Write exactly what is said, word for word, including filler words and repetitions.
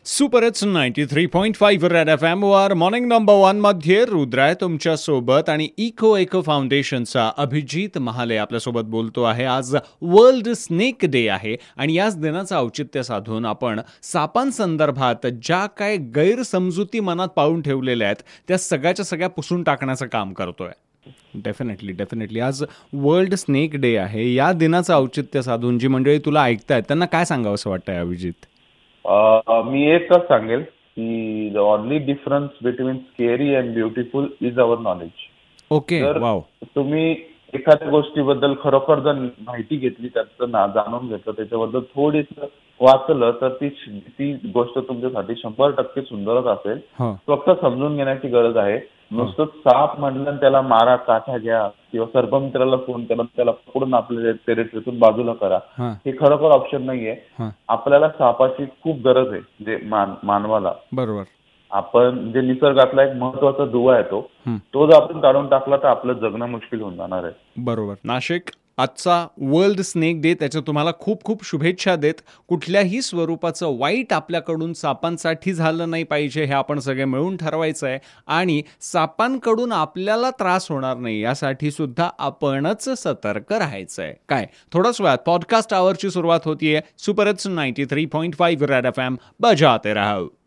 Super it's ninety three point five red F M वर morning number one मध्ये रुद्र आहे तुमच्या सोबत आणि इको इको फाउंडेशनचा अभिजित महाले आपल्यासोबत बोलतो आहे. आज वर्ल्ड स्नेक डे आहे आणि याच दिनाचं औचित्य साधून आपण सापांसंदर्भात ज्या काय गैरसमजुती मनात पाळून ठेवलेल्या आहेत त्या सगळ्याच्या सगळ्या पुसून टाकण्याचं काम करतोय. डेफिनेटली डेफिनेटली आज वर्ल्ड स्नेक डे आहे. या दिनाचं औचित्य साधून जी मंडळी तुला ऐकतायत त्यांना काय सांगावं असं वाटतंय अभिजित? मी एकच सांगेल की the only difference between scary and beautiful is our knowledge. Okay, wow. तुम्ही एखाद्या गोष्टीबद्दल खरोखर जर माहिती घेतली, त्याचं ना जाणून घेतलं, त्याच्याबद्दल थोडीसं वाचलं तर ती ती गोष्ट तुमच्यासाठी शंभर टक्के सुंदरच असेल. फक्त समजून घेण्याची गरज आहे. नुसतं साप म्हणलं त्याला मारा, काठा घ्या किंवा सर्पमित्राला फोन करा, त्याला पकडून आपल्या टेरिटरीतून बाजूला करा, हे खरोखर ऑप्शन नाहीये. आपल्याला सापाची खूप गरज आहे, जे मानवाला. बरोबर. आपण जे निसर्गातला एक महत्वाचा दुवा आहे तो तो जर आपण काढून टाकला तर आपलं जगणं मुश्किल होऊन जाणार आहे. बरोबर. नाशिक, आजचा वर्ल्ड स्नेक डे, त्याच्या तुम्हाला खूप खूप शुभेच्छा देत. कुठल्याही स्वरूपाचं वाईट आपल्याकडून सापांसाठी झालं नाही पाहिजे हे आपण सगळे मिळून ठरवायचं आहे आणि सापांकडून आपल्याला त्रास होणार नाही यासाठी सुद्धा आपणच सतर्क राहायचं आहे. काय थोड्याच वेळात पॉडकास्ट आवरची सुरुवात होतीये. Super it's ninety three point five red F M बजाते रहो.